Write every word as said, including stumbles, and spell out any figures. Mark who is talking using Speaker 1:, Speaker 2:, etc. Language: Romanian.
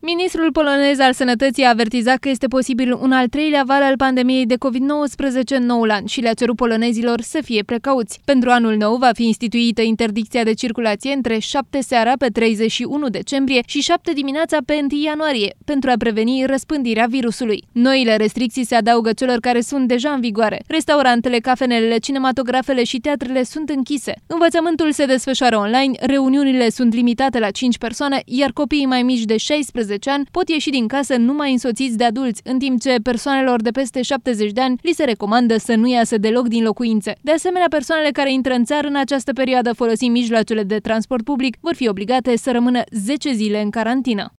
Speaker 1: Ministrul polonez al Sănătății a avertizat că este posibil un al treilea val al pandemiei de covid nouăsprezece în noul an și le-a cerut polonezilor să fie precauți. Pentru anul nou va fi instituită interdicția de circulație între șapte seara pe treizeci și unu decembrie și șapte dimineața pe întâi ianuarie, pentru a preveni răspândirea virusului. Noile restricții se adaugă celor care sunt deja în vigoare. Restaurantele, cafenelele, cinematografele și teatrele sunt închise. Învățământul se desfășoară online, reuniunile sunt limitate la cinci persoane, iar copiii mai mici de șaisprezece ani pot ieși din casă numai însoțiți de adulți, în timp ce persoanelor de peste șaptezeci de ani li se recomandă să nu iasă deloc din locuințe. De asemenea, persoanele care intră în țară în această perioadă folosind mijloacele de transport public vor fi obligate să rămână zece zile în carantină.